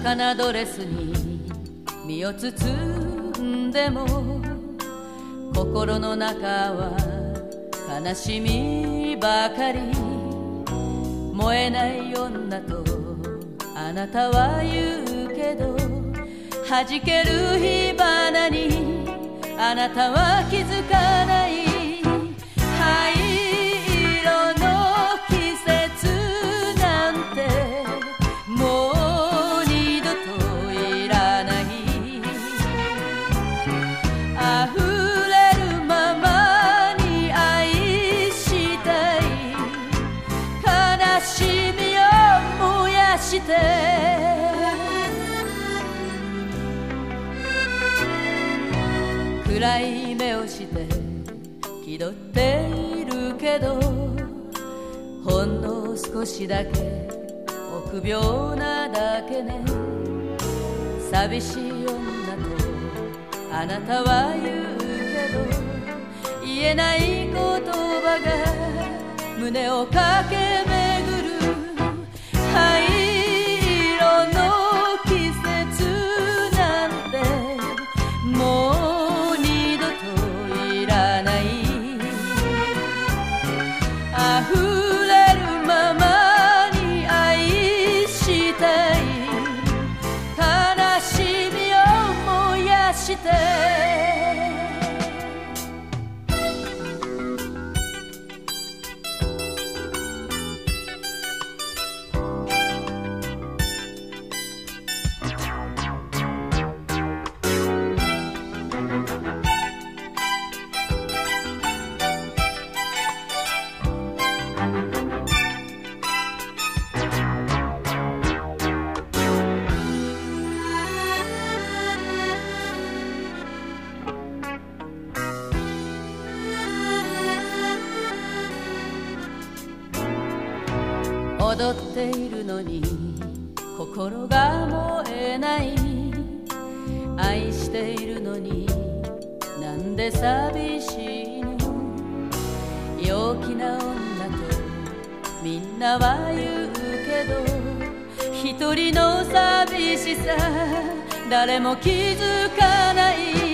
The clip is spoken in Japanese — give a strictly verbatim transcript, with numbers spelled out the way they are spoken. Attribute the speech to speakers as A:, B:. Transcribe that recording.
A: 儚ドレスに身を包んでも心の中は悲しみばかり。燃えない女とあなたは言うけど、弾ける火花にあなたは気づかない。灰色の季節なんてもう二度といらない。溢れるままに愛したい。悲しみを燃やして暗い目をして気取っているけど、ほんの少しだけ臆病なだけね。寂しい女とあなたは言うけど、言えない言葉が胸を駆け巡る。灰色の季節なんてもう溢れるままに愛したい。悲しみを燃やして踊っているのに心が燃えない。愛しているのになんで寂しいの。陽気な女とみんなは言うけど、一人の寂しさ誰も気づかない。